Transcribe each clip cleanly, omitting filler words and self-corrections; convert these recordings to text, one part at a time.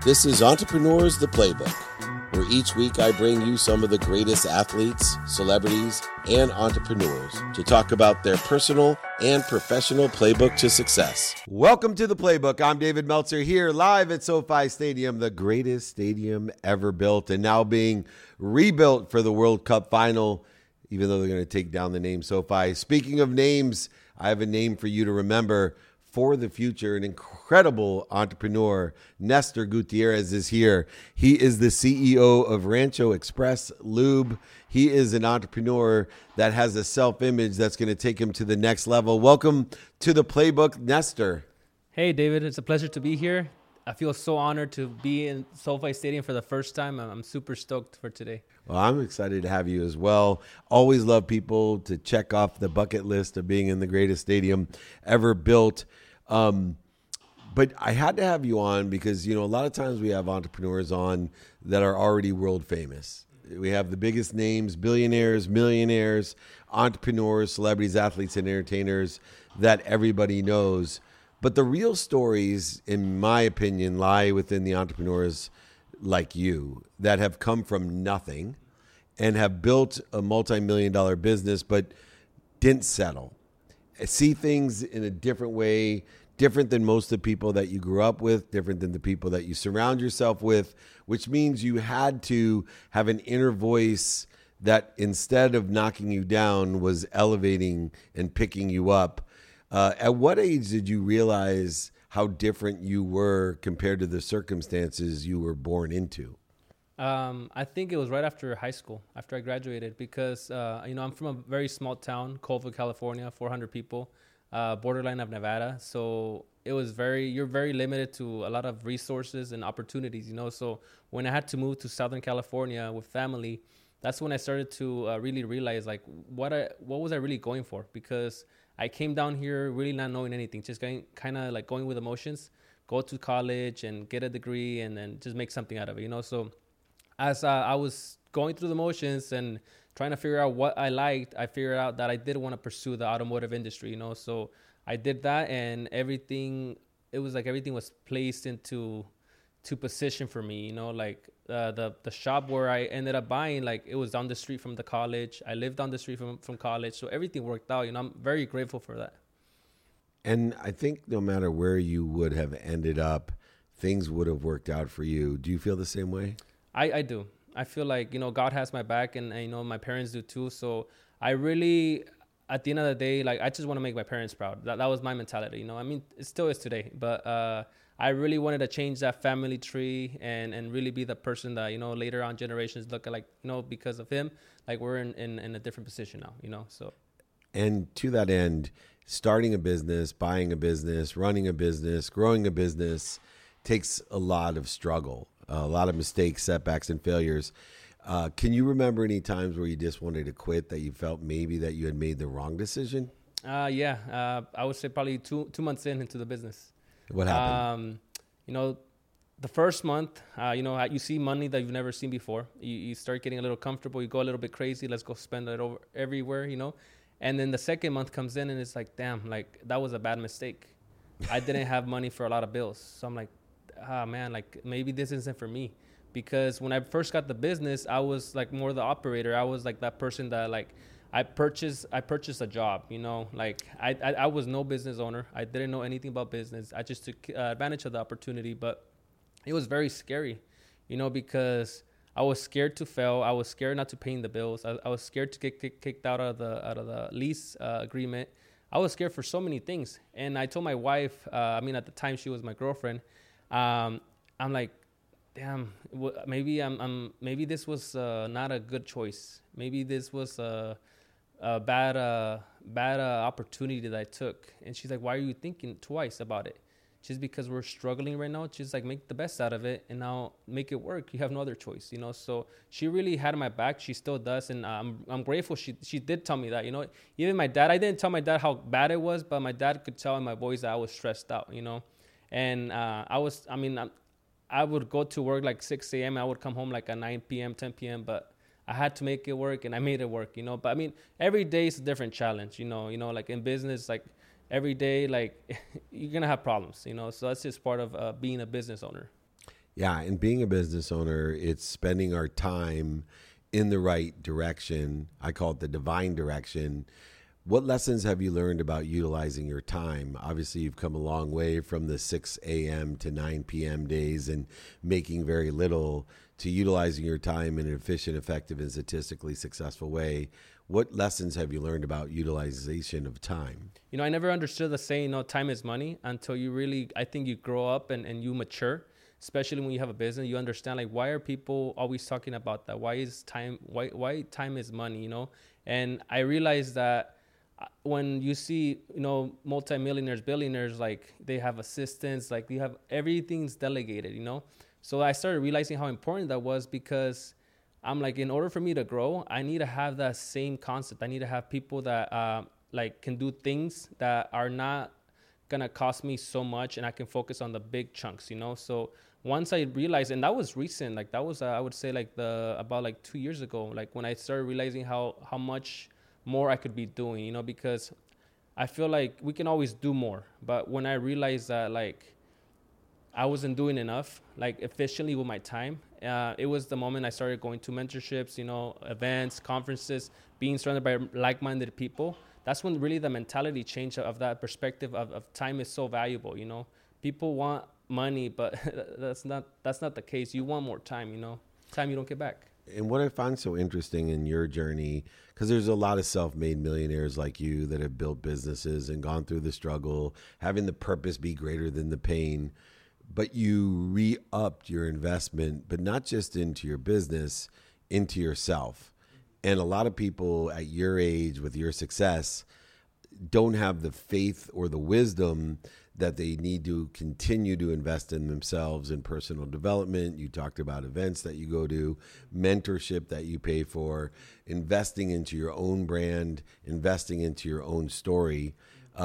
This is Entrepreneurs the Playbook, where each week I bring you some of the greatest athletes, celebrities, and entrepreneurs to talk about their personal and professional playbook to success. Welcome to the Playbook. I'm David Meltzer here live at SoFi Stadium, the greatest stadium ever built and now being rebuilt for the World Cup final, even though they're going to take down the name SoFi. Speaking of names, I have a name for you to remember for the future. An incredible entrepreneur, Nestor Gutierrez, is here. He is the CEO of Rancho Express Lube. He is an entrepreneur that has a self-image that's going to take him to the next level. Welcome to the Playbook, Nestor. Hey, David. It's a pleasure to be here. I feel so honored to be in SoFi Stadium for the first time. I'm super stoked for today. Well, I'm excited to have you as well. Always love people to check off the bucket list of being in the greatest stadium ever built. But I had to have you on because, a lot of times we have entrepreneurs on that are already world famous. We have the biggest names, billionaires, millionaires, entrepreneurs, celebrities, athletes, and entertainers that everybody knows. But the real stories, in my opinion, lie within the entrepreneurs like you that have come from nothing and have built a multi-million-dollar business but didn't settle. See things in a different way, different than most of the people that you grew up with, different than the people that you surround yourself with, which means you had to have an inner voice that instead of knocking you down was elevating and picking you up. At what age did you realize how different you were compared to the circumstances you were born into? I think it was right after high school, after I graduated, because, I'm from a very small town, Colville, California, 400 people, borderline of Nevada. So it was you're very limited to a lot of resources and opportunities, So when I had to move to Southern California with family, that's when I started to really realize, what was I really going for? Because I came down here really not knowing anything, just going with emotions, go to college and get a degree and then just make something out of it, So as I was going through the motions and trying to figure out what I liked, I figured out that I did want to pursue the automotive industry, So I did that, and everything was placed into position for me, the shop where I ended up buying, it was down the street from the college. I lived down the street from college, so everything worked out. I'm very grateful for that. And I think no matter where you would have ended up, things would have worked out for you. Do you feel the same way? I do. I feel like, God has my back, and my parents do too. So I really, at the end of the day, I just want to make my parents proud. That was my mentality, it still is today, but I really wanted to change that family tree and really be the person that, later on generations look at, because of him, we're in a different position now, so. And to that end, starting a business, buying a business, running a business, growing a business takes a lot of struggle, a lot of mistakes, setbacks, and failures. Can you remember any times where you just wanted to quit, that you felt maybe that you had made the wrong decision? Yeah. I would say probably two months into the business. What happened? The first month, you see money that you've never seen before. You start getting a little comfortable. You go a little bit crazy. Let's go spend it over everywhere, And then the second month comes in and it's damn, that was a bad mistake. I didn't have money for a lot of bills. So I'm man, maybe this isn't for me. Because when I first got the business, I was more the operator. I was that person that I purchased a job, I was no business owner. I didn't know anything about business. I just took advantage of the opportunity, but it was very scary, because I was scared to fail. I was scared not to pay the bills. I was scared to get kicked out of the lease agreement. I was scared for so many things. And I told my wife, at the time she was my girlfriend, I'm damn, maybe this was not a good choice. Maybe this was a bad opportunity that I took. And she's like, why are you thinking twice about it? Just because we're struggling right now, just make the best out of it and now make it work. You have no other choice, So she really had my back. She still does, and I'm grateful. She did tell me that, Even my dad, I didn't tell my dad how bad it was, but my dad could tell in my voice that I was stressed out, And I would go to work 6 a.m. I would come home at 9 p.m., 10 p.m., but I had to make it work, and I made it work, But every day is a different challenge, in business, every day, you're going to have problems, So that's just part of being a business owner. Yeah, and being a business owner, it's spending our time in the right direction. I call it the divine direction. What lessons have you learned about utilizing your time? Obviously, you've come a long way from the 6 a.m. to 9 p.m. days and making very little to utilizing your time in an efficient, effective, and statistically successful way. What lessons have you learned about utilization of time? You know, I never understood the saying, time is money, until you really, I think you grow up and you mature, especially when you have a business. You understand, like, why are people always talking about that? Why time is money, And I realized that when you see, multimillionaires, billionaires, like, they have assistants, like, you have, everything's delegated, So I started realizing how important that was, because I'm like, in order for me to grow, I need to have that same concept. I need to have people that can do things that are not gonna cost me so much, and I can focus on the big chunks, So once I realized, and that was recent, like that was I would say like about 2 years ago, like when I started realizing how much more I could be doing, because I feel like we can always do more. But when I realized that, like, I wasn't doing enough, like, efficiently with my time, it was the moment I started going to mentorships, events, conferences, being surrounded by like-minded people. That's when really the mentality changed of that perspective of time is so valuable, People want money, but that's not the case. You want more time, time you don't get back. And what I find so interesting in your journey, because there's a lot of self-made millionaires like you that have built businesses and gone through the struggle, having the purpose be greater than the pain, but you re-upped your investment, but not just into your business, into yourself. And a lot of people at your age with your success don't have the faith or the wisdom that they need to continue to invest in themselves in personal development. You talked about events that you go to, mentorship that you pay for, investing into your own brand, investing into your own story.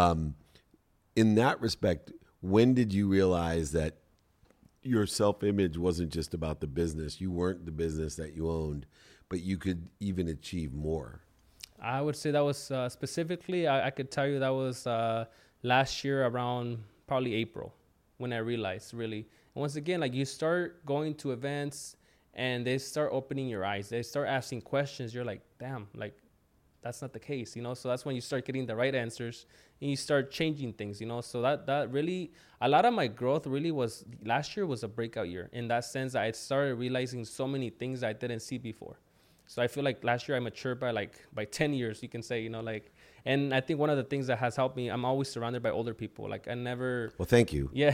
In that respect, when did you realize that your self-image wasn't just about the business? You weren't the business that you owned, but you could even achieve more. I would say that was specifically, I could tell you that was last year around probably April when I realized, really. And once again, like, you start going to events and they start opening your eyes. They start asking questions. You're like, damn, like, that's not the case, So that's when you start getting the right answers and you start changing things, So that really, a lot of my growth really was, last year was a breakout year. In that sense, I started realizing so many things I didn't see before. So I feel like last year I matured by 10 years, you can say, and I think one of the things that has helped me, I'm always surrounded by older people. Like, I never. Well, thank you. Yeah.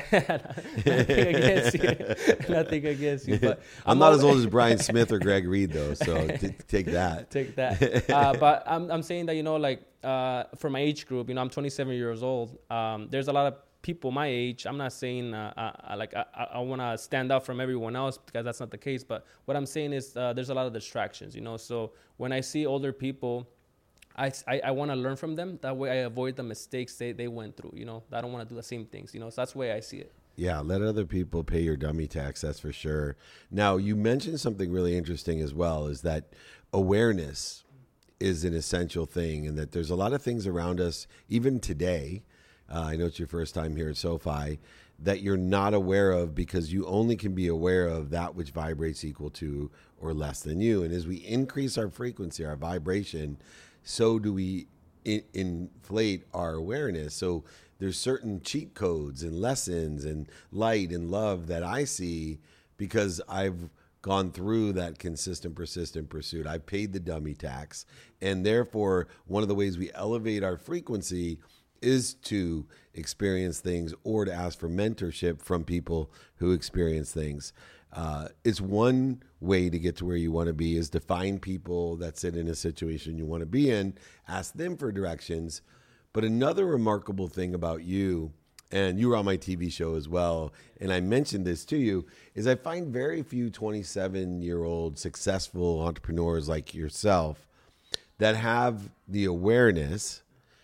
Nothing against you. But I'm not as old as Brian Smith or Greg Reed, though. So take that. Take that. But I'm saying that, for my age group, I'm 27 years old. There's a lot of people my age. I'm not saying I want to stand out from everyone else, because that's not the case. But what I'm saying is there's a lot of distractions, So when I see older people, I want to learn from them. That way I avoid the mistakes they went through, I don't want to do the same things, So that's the way I see it. Yeah, let other people pay your dummy tax, that's for sure. Now, you mentioned something really interesting as well, is that awareness is an essential thing, and that there's a lot of things around us, even today, I know it's your first time here at SoFi, that you're not aware of, because you only can be aware of that which vibrates equal to or less than you. And as we increase our frequency, our vibration, so do we inflate our awareness. So there's certain cheat codes and lessons and light and love that I see, because I've gone through that consistent, persistent pursuit. I've paid the dummy tax. And therefore, one of the ways we elevate our frequency is to experience things, or to ask for mentorship from people who experience things. It's one way to get to where you want to be, is to find people that sit in a situation you want to be in, ask them for directions. But another remarkable thing about you, and you were on my TV show as well, and I mentioned this to you, is I find very few 27-year-old successful entrepreneurs like yourself that have the awareness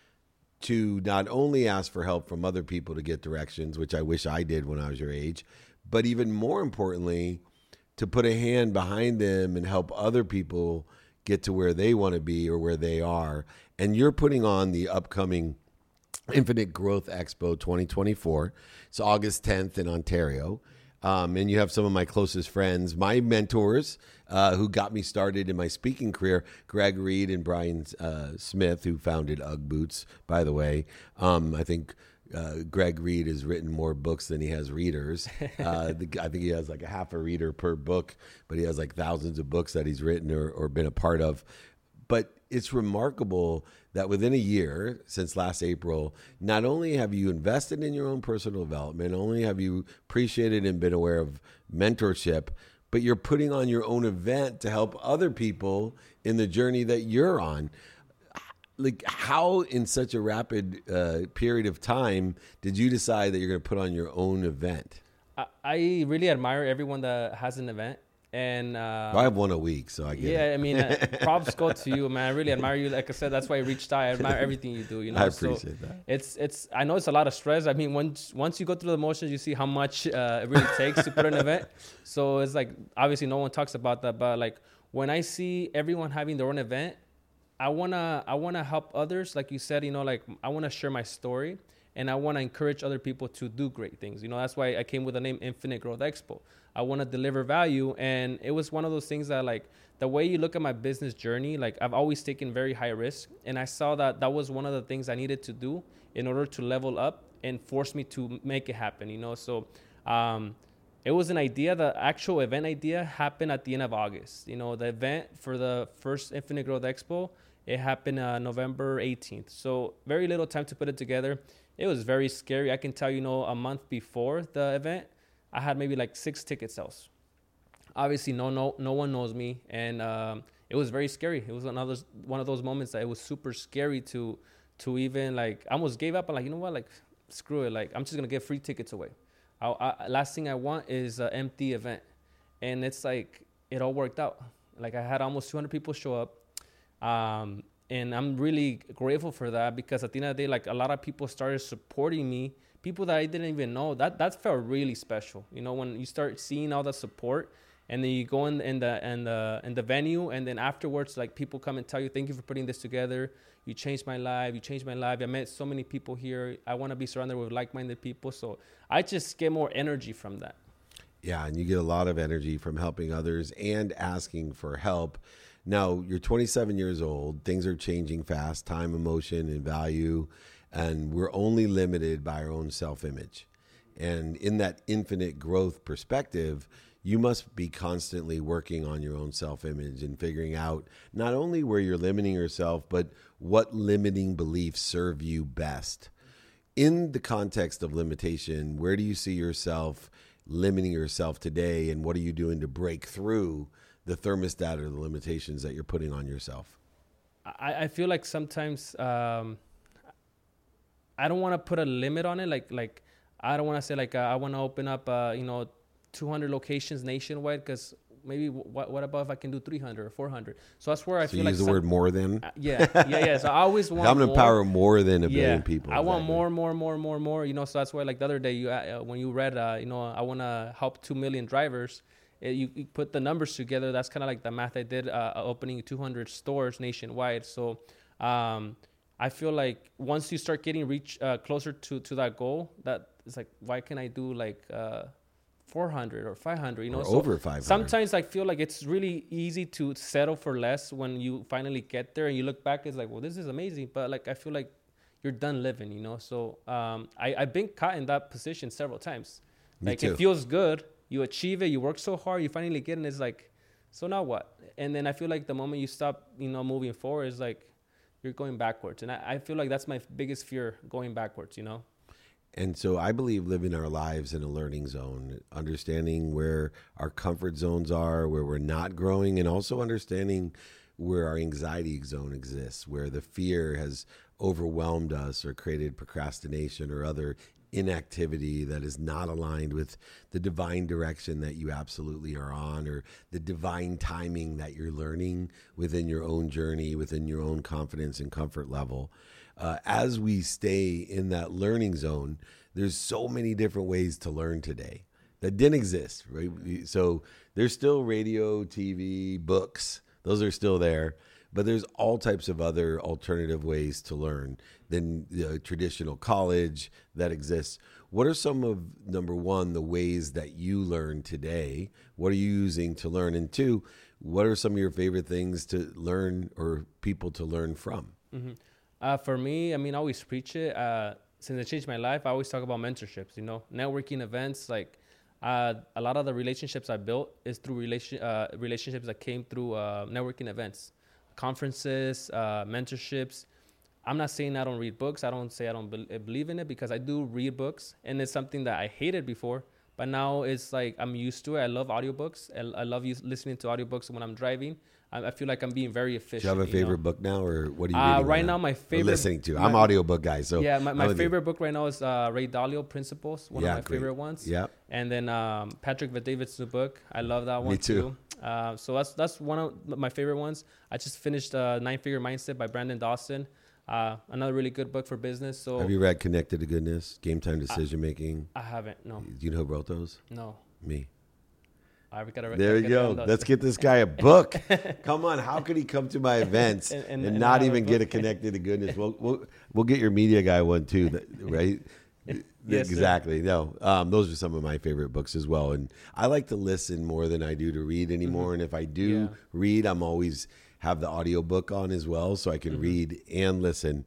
to not only ask for help from other people to get directions, which I wish I did when I was your age, but even more importantly, to put a hand behind them and help other people get to where they want to be or where they are. And you're putting on the upcoming Infinite Growth Expo 2024. It's August 10th in Ontario. And you have some of my closest friends, my mentors, who got me started in my speaking career, Greg Reed and Brian Smith, who founded Ugg Boots, by the way. I think Greg Reed has written more books than he has readers. I think he has like a half a reader per book, but he has like thousands of books that he's written or been a part of. But it's remarkable that within a year, since last April, not only have you invested in your own personal development, not only have you appreciated and been aware of mentorship, but you're putting on your own event to help other people in the journey that you're on. Like, how in such a rapid period of time did you decide that you're going to put on your own event? I really admire everyone that has an event. And I have one a week, so I get it. Yeah, I mean, props go to you, man. I really admire you. Like I said, that's why I reached out. I admire everything you do. You know, I appreciate that. It's. I know it's a lot of stress. I mean, once you go through the motions, you see how much it really takes to put an event. So it's like, obviously, no one talks about that, but like when I see everyone having their own event, I wanna help others. Like you said, you know, like I wanna share my story. And I want to encourage other people to do great things. You know, that's why I came with the name Infinite Growth Expo. I want to deliver value. And it was one of those things that, like, the way you look at my business journey, like, I've always taken very high risk. And I saw that that was one of the things I needed to do in order to level up and force me to make it happen, you know. So it was an idea. The actual event idea happened at the end of August. You know, the event for the first Infinite Growth Expo, it happened November 18th. So very little time to put it together. It was very scary. I can tell you, know, a month before the event, I had maybe like 6 ticket sales. Obviously, no one knows me, and it was very scary. It was one of those moments that it was super scary to even, like, I almost gave up. I'm like, you know what, like, screw it. Like, I'm just gonna give free tickets away. Last thing I want is an empty event, and it's like it all worked out. Like, I had almost 200 people show up. And I'm really grateful for that, because at the end of the day, like, a lot of people started supporting me, people that I didn't even know. That felt really special. You know, when you start seeing all the support, and then you go in the venue, and then afterwards, like, people come and tell you, thank you for putting this together. You changed my life. I met so many people here. I want to be surrounded with like-minded people. So I just get more energy from that. Yeah, and you get a lot of energy from helping others and asking for help. Now, you're 27 years old. Things are changing fast, time, emotion, and value, and we're only limited by our own self-image. And in that infinite growth perspective, you must be constantly working on your own self-image and figuring out not only where you're limiting yourself, but what limiting beliefs serve you best. In the context of limitation, where do you see yourself limiting yourself today, and what are you doing to break through the thermostat or the limitations that you're putting on yourself? I feel like sometimes I don't want to put a limit on it. Like I don't want to say like I want to open up 200 locations nationwide, because maybe what about if I can do 300 or 400? So that's where I feel like use the word more than. Yeah. So I always want. I'm gonna empower more than a billion people. I want more. You know, so that's why, like, the other day when you read I want to help 2 million drivers. You put the numbers together. That's kind of like the math I did, opening 200 stores nationwide. So I feel like once you start getting closer to that goal, that it's like, why can't I do like 400 or 500? You know, or over 500. Sometimes I feel like it's really easy to settle for less when you finally get there and you look back. It's like, well, this is amazing, but like I feel like you're done living. You know, so I've been caught in that position several times. Me like too. It feels good. You achieve it. You work so hard. You finally get it. And it's like, so now what? And then I feel like the moment you stop, moving forward, is like you're going backwards. And I feel like that's my biggest fear, going backwards, And so I believe living our lives in a learning zone, understanding where our comfort zones are, where we're not growing, and also understanding where our anxiety zone exists, where the fear has overwhelmed us or created procrastination or other inactivity that is not aligned with the divine direction that you absolutely are on, or the divine timing that you're learning within your own journey, within your own confidence and comfort level. As we stay in that learning zone, there's so many different ways to learn today that didn't exist, right? So there's still radio, TV, books. Those are still there. But there's all types of other alternative ways to learn than the traditional college that exists. What are some of, number one, the ways that you learn today? What are you using to learn? And two, what are some of your favorite things to learn or people to learn from? For me, I mean, I always preach it. Since it changed my life, I always talk about mentorships, networking events. Like a lot of the relationships I built is through relationships that came through networking events, conferences, mentorships. I'm not saying I don't read books. I don't say I don't believe in it, because I do read books, and it's something that I hated before. But now it's like I'm used to it. I love audiobooks. I love listening to audiobooks when I'm driving. I feel like I'm being very efficient. Do you have a favorite book now, or what are you reading right now? My favorite listening to. I'm audiobook guy, so yeah. My favorite book right now is Ray Dalio Principles, one of my favorite ones. Yeah. And then Patrick Bet-David's new book. I love that one. Me too. So that's one of my favorite ones. I just finished 9-Figure Mindset by Brandon Dawson. Another really good book for business. So have you read Connected to Goodness, Game Time Decision Making? I haven't. No. Do you know who wrote those? No. Me. There you go. Let's get this guy a book. Come on. How could he come to my events and not even get a Connected to Goodness? We'll get your media guy one too, right? Yes, exactly. Sir. No, those are some of my favorite books as well. And I like to listen more than I do to read anymore. And if I do read, I'm always have the audiobook on as well, so I can read and listen.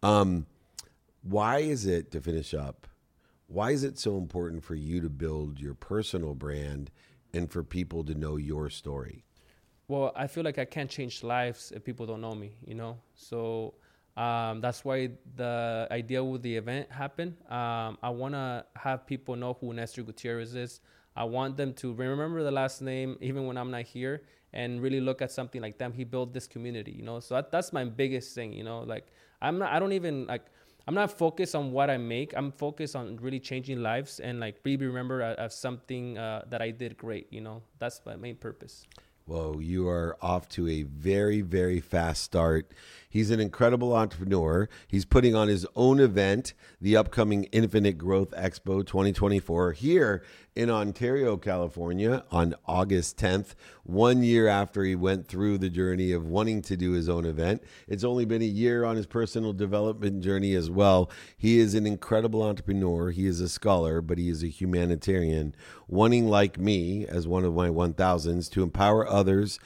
Why is it, to finish up, why is it so important for you to build your personal brand and for people to know your story? Well, I feel like I can't change lives if people don't know me, So that's why the idea with the event happened. I want to have people know who Nestor Gutierrez is. I want them to remember the last name, even when I'm not here, and really look at something like them. He built this community, So that's my biggest thing, Like I'm not focused on what I make. I'm focused on really changing lives and like be remembered as something that I did great. That's my main purpose. Well, you are off to a very, very fast start. He's an incredible entrepreneur. He's putting on his own event, the upcoming Infinite Growth Expo 2024 here in Ontario, California on August 10th, 1 year after he went through the journey of wanting to do his own event. It's only been a year on his personal development journey as well. He is an incredible entrepreneur. He is a scholar, but he is a humanitarian, wanting, like me, as one of my 1000s, to empower others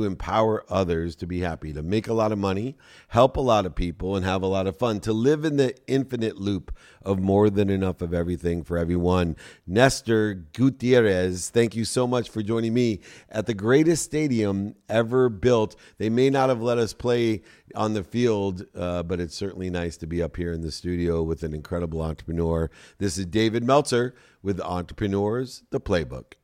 to be happy, to make a lot of money, help a lot of people, and have a lot of fun, to live in the infinite loop of more than enough of everything for everyone. Nestor Gutierrez, thank you so much for joining me at the greatest stadium ever built. They may not have let us play on the field, but it's certainly nice to be up here in the studio with an incredible entrepreneur. This is David Meltzer with Entrepreneurs, the Playbook.